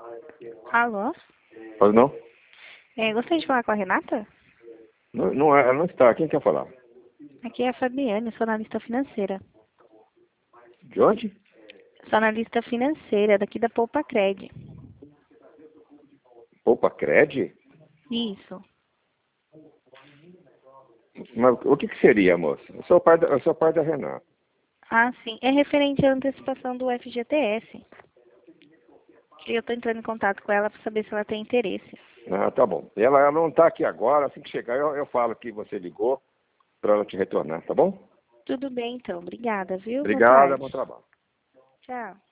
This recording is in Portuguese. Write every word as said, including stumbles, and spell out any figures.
Alô? Pois não? É, gostaria de falar com a Renata? Não, não é, ela não está. Quem quer falar? Aqui é a Fabiane, sou analista financeira. De onde? Sou analista financeira daqui da Poupa Cred. Poupa Cred? Isso. Mas o que, que seria, moça? Eu sou o pai da, eu sou o pai da Renata. Ah, sim. É referente à antecipação do F G T S. E eu estou entrando em contato com ela para saber se ela tem interesse. Ah, tá bom. Ela, ela não está aqui agora. Assim que chegar, eu, eu falo que você ligou para ela te retornar, tá bom? Tudo bem, então. Obrigada, viu? Boa Obrigado, tarde. bom trabalho. Tchau.